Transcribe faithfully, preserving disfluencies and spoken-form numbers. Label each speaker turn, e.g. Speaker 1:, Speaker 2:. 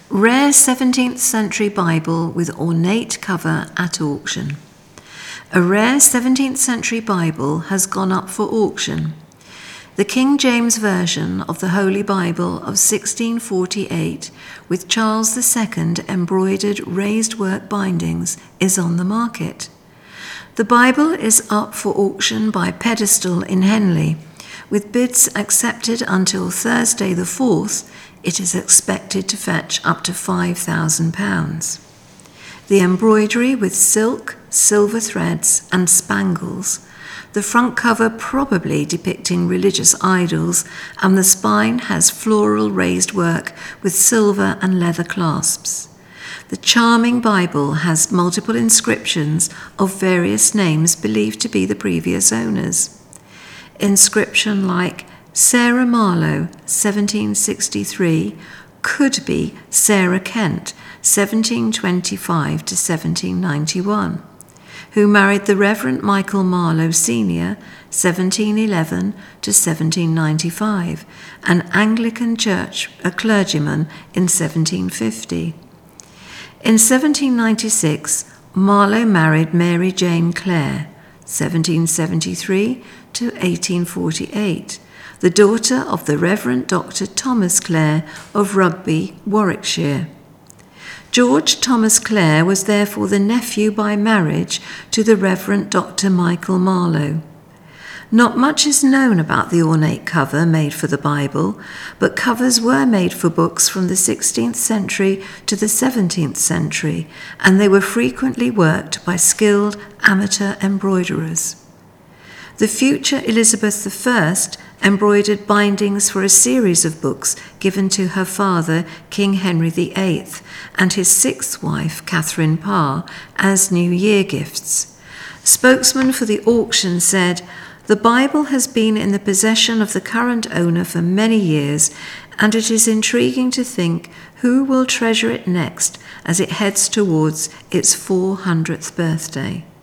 Speaker 1: Rare seventeenth century Bible with ornate cover at auction. A rare seventeenth century Bible has gone up for auction. The King James Version of the Holy Bible of sixteen forty-eight, with Charles the Second embroidered raised work bindings, is on the market. The Bible is up for auction by Pedestal in Henley. With bids accepted until Thursday the fourth, it is expected to fetch up to five thousand pounds. The embroidery with silk, silver threads and spangles, the front cover probably depicting religious idols, and the spine has floral raised work with silver and leather clasps. The charming Bible has multiple inscriptions of various names believed to be the previous owners. Inscription like Sarah Marlowe, seventeen sixty-three, could be Sarah Kent, seventeen twenty-five to seventeen ninety-one, who married the Reverend Michael Marlowe Senior, seventeen eleven to seventeen ninety-five, an Anglican church, a clergyman, in seventeen fifty. In seventeen ninety-six, Marlowe married Mary Jane Clare, seventeen seventy-three to eighteen forty-eight, the daughter of the Reverend Doctor Thomas Clare of Rugby, Warwickshire. George Thomas Clare was therefore the nephew by marriage to the Reverend Doctor Michael Marlowe. Not much is known about the ornate cover made for the Bible, but covers were made for books from the sixteenth century to the seventeenth century, and they were frequently worked by skilled amateur embroiderers. The future Elizabeth the First embroidered bindings for a series of books given to her father, King Henry the Eighth, and his sixth wife, Catherine Parr, as New Year gifts. Spokesman for the auction said, "The Bible has been in the possession of the current owner for many years, and it is intriguing to think who will treasure it next as it heads towards its four hundredth birthday."